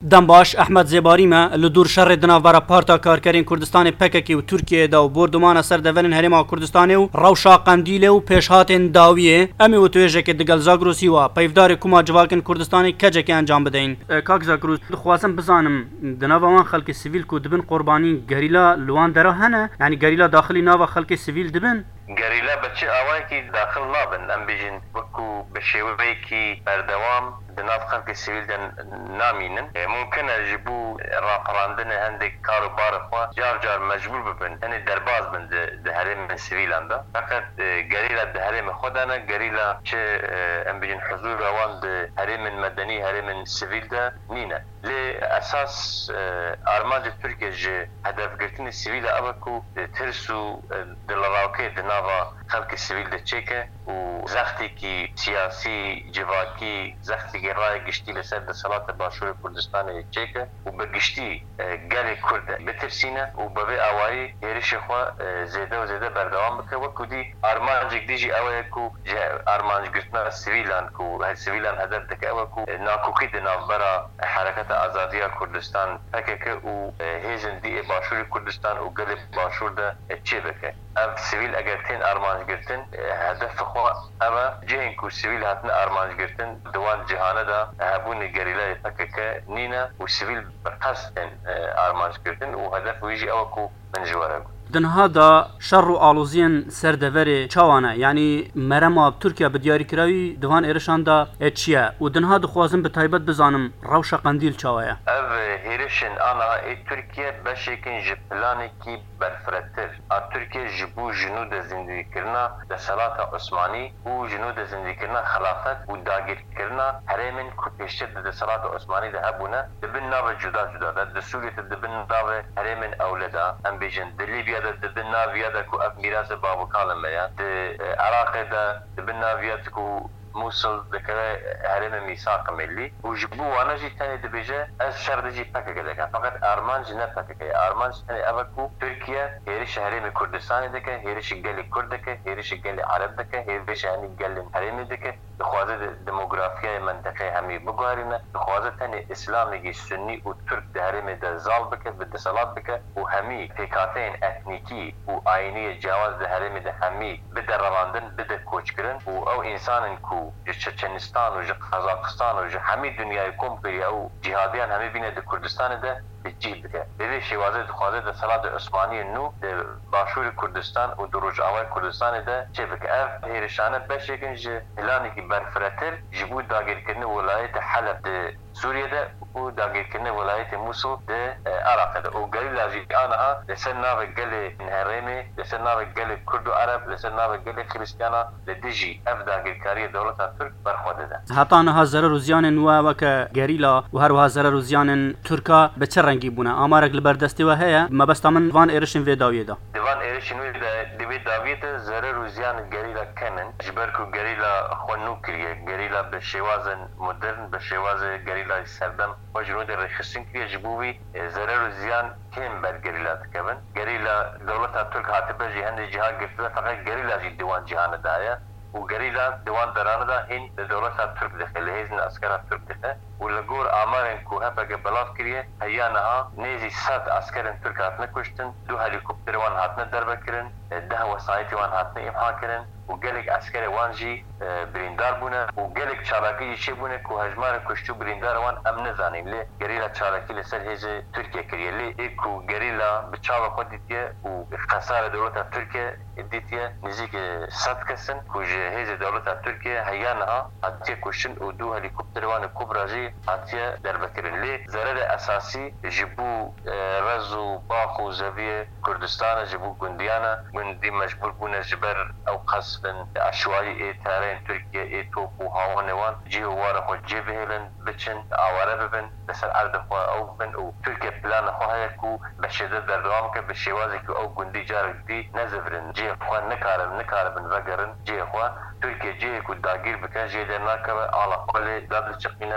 دم باش احمد زیباری ما لدور شر دناوبر پارتا کارکرین کردستان پککی و ترکیه دا و بردمان سر دولن هرما کردستان و روشا قندیل و پیشهات داویه امی و تویجه که دگل زاگروسی و پیفدار کما جواکن کردستان کجه که انجام بدهین. کاک زاگروس خواستم بزانم دناوان خلق سیویل کو دبن قربانی گریلا لوان درا هنه یعنی گریلا داخلی ناوا خلق سیویل دبن گریلا بچه آوایی که داخل نابن ام بیجن وکو بشیوهی که بردوام دناف خلق سیویل دن نامینن ممکنه جبو راپراندن هندک کارو بارخوا جار مجبور ببن هنی درباز بن ده هرم من سیویلان دا فقط گریلا ده هرم خودانا گریلا چه ام بیجن حضور روان ده هرم مدنی هرم سیویل دا نینه لی اساس آرمانج ترکیه جه هدف گرتن سیویل ابکو ترسو دلراوکه دناوا خلق سیویل ده چیکه و زختی کی سیاسی جواکی زختی کی رای گشتی لسر ده صلاة باشور کردستان چیکه و بگشتی گل کرد بترسینه و بوی آوائی هیرش خوا زیده و زیده بردوام بکه و کدی آرمانج دیجی اوه کو آرمانج گرتنا سیویلان کو سیویلان هدف دکه اوه کو ناکوکی دناو برا حرکت آزادی کردستان پکه و هیزن دی باشور کردستان و گل باشور ده چی بکه اف سیویل اگر تین آرمانج گرتن هدف خوا اما جهن کو سیویل هاتن آرمانج گرتن دوان جهانه دا هبون گریلای پکه نینا و سیویل بقصدن آرمانج گرتن و هدف ویجی او کو من جواره دنها دا شر و آلوزین سردوری چاوانه یعنی مرما ترکیه بدیاری کراوی دوان ایرشان دا چیه و دنها دخوازم به تایبت بزانم روشا قندیل چاوایه او هیرشن آنا ترکیه بشکن جپلانی کی برفرتر ترکیه جبو جنود زندگی کرنا ده صلاة عثمانی و جنود زندگی کرنا خلافت و داگیر کرنا هرمن کو پیشتر ده صلاة عثمانی ده هبونه دبن ناو جدا ده سوریت دبن ناو هرمن اولدا ام بیجن دلیبیا دبن ناویه ده کو اف میراث بابو کالمه یا ده عراق ده دبن ناویه ده کو موصل ذكرى هرم ميثاق ملي وجبو وانا جي تاني دبيجه از شرط جي باكا كده فقط ارمانج نه باكا ارمانج تاني ابكو تركيا هيرش هرم كردستان دكه هيرش قال كردكه هيرش قال عرب دكه هيرش يعني قال هرم دكه بخوازه ديموغرافيا منطقه همي بغارينا بخوازه تاني اسلامي سني وترك هرم ده زال بكه باتصالات بكه وهمي فكاتين اثنيكي واينيه جواز هرم ده همي بده رواندن بده كوچكرن او انسان کو چچنستان و قزاقستان و همه دنیای کمپری او جهادیان همه بینه در کردستان ده بجیب بکه به شوازه دخوازه در صلاة عثمانی نو در باشور کردستان و در رجعوای کردستان ده چه بکه اف هیرشانه بشکن جه هلانی که برفرتر جبود داگیر کرنه ولایت حلب ده سوریه ده و داگیر کرنه ولایت موسول ده عراق ده و قلیل لازی آنها لسر ناو گل نهرمه لسر ناو گل کرد و عرب لسر ناو گل خریستیانا لدیجی اف داگیر کاری دولت ترک برخوده ده حتی آنها ضرر و زیان وک گریلا و هر ضرر و زیان ترکا به چه رنگی بونه آمارک لبردستی و هيا ما بس تمن وان ایرشن وی داویه دا دیوان ایرشن وی داویه ده ضرر و زیان گریلا کنن جبرکو گریلا خونو کریه گریلا به شوازن مدرن به شواز گریلا سردم و جنود رخصین کریه جبوی ضرر و زیان کم بر گریلا تکبن گریلا دولت ترک حاتبه جهان جهاد گرفته فقط گریلا جی دیوان جهان دایا و گریلا دیوان درانه دا هین دولت ترک دخل هیزن اسکر ترک دخل ولگور آمارن کو هپاگه بلاف کریه هیانها نیزی 100 اسکرن ترک هاتنه کشتن 2 هلیکوپتر وان هاتنه دربه کرن 10 وسایتی وان هاتنه امها کرن و گلک اسکر وان جی بریندار بونه و گلک چالاکی چه بونه کو هجمار کشتو بریندار وان ام نزانیم لی گریلا چالاکی لسر هیز ترکیه کریه لی ایکو گریلا بچاو خود دیتیه و خسار دولت ترکیه دیتیه نزیک 100 کسن کو هیز دولت ترکیه هیانها هاتیه کشتن و 2 هلیکوپتر وان کبراجی هاتیه دربه کرن لی ضرر اساسی جبو رزو باخو زویه کردستان جبو گندیانا گندی مجبور بونه جبر او قصفن عشوائي تارين تركيا توب وهاونوان جيو وارا خو جبهلن بچن اواره ببن بسر ارد خو او بن او تركيا بلان خو هيكو بشدت دردوام که بشوازي او گندي جارك دي نزفرن جي خو نكاربن وگرن جي خو تركيا جي كو داگير بكن جي درنا که على قول داد چقينه او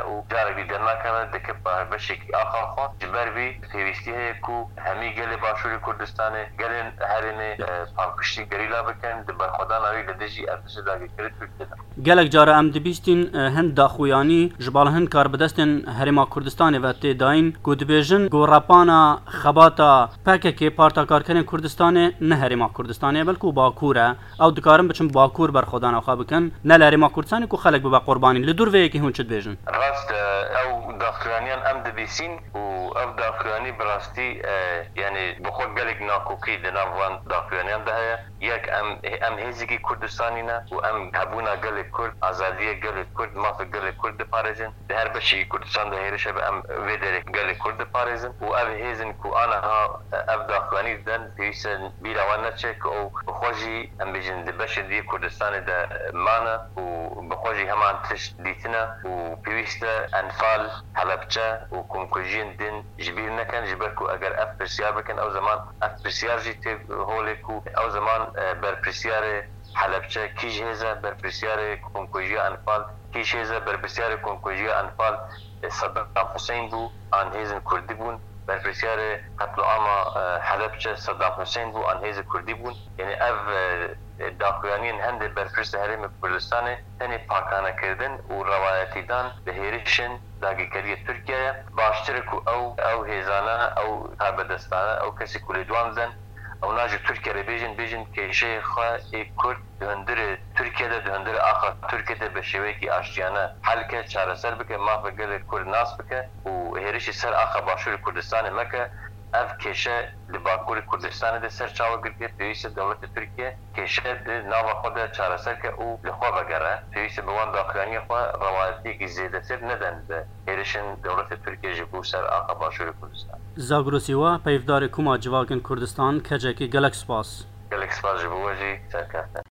جارك دي درناكنا دكب بشكل آخر خان جبر بي پێویستی هەیە و هەمی گەلێ باشووری کوردستانê gelên herêne pavkiştî gerîla bikin di berxwedanawî li dijî erdişê dagîrkirî Tirkiyeyê. Gelek cara em dibîstin hin daxuyanî ji bala hin karbidestên Herêma Kurdistanê ve tê dayîn ku dibêjin gorapana xebata PKK Parta Karkerên Kurdistanê ne Herêma Kurdistanê belkû Bakur e ew dikarin biçin Bakur berxwedana xwe bikin ne li Herêma Kurdistanê ku xelek bibe qurbanî li dur vê yekî hûn çi dibêjin? Rast ew daxuyaniyan em dibîsîn û ev daxuyanî bi rastî yani bixwe gelek nakokî di nav van daxuyaniyan de heye yek em hêzekî Kurdistanî ne û em hebûna gelek Kurd azadiya gelek Kurd mafê gelek Kurd diparêzin di her beşekî Kurdistan de hêrişe be em vê derek gelek Kurd diparêzin û ev hêzin ku anaha ev daxuyanî den pêwîste bîra wan neçe ku ew bixwe jî em bêjin di beşê dî Kurdistanê de mane û bixwe jî heman tişt dîtine û pêwîste enfal Helepçe û komkujiyên din ji bîr nekin ji ber ku eger ev pirsiyar bikin ew zaman ev pirsiyar jî tê holê ku ew zaman berpirsiyarê Helepçe kîj hêze berpirsiyarê komkujiya enfal kîj hêze berpirsiyarê komkujiya enfal Saddam Hüseyin bû an hêzin Kurdî bûn berpirsiyarê qetloama Helepçe Saddam Hüseyin bû an hêzê Kurdî bûn yani ev daxuyaniyên hindê berpirsê Herêma Kurdistanê tenê pakanekirtin û rewayetîdan bi hêrişin dagîrkeriya Tirkiyeyê baştir ku ew hêzane ew tabedestane ew kesî ku lê dwan din ew najî Tirkiyeyê bêjin kêşeyê xwe ê Kurd di hundirê Tirkiyeyê de di hundirê axa Tirkiyeyê be şêwekî aştiyane helke çareser bike mafê gelek Kurd nas bike û hêrişî ser axa başûrê Kurdistanê meke ev kêşe li Bakurê Kurdistanê de ser çawa girtiye pêwîste dewletê Tirkiye kêşe di nava xwe de çareser ke û li xwe vegere pêwîste bi wan daxuyaniya xwe rewayetiyekî zêdetir nedin bi hêrişin dewletê Tirkiye ji bo ser axa başûrê Kurdistan. Zagrosî we peyvdarê Kuma Civakên Kurdistan kecekî gelek spas. Gelek spas ji bo we jî serkeftin.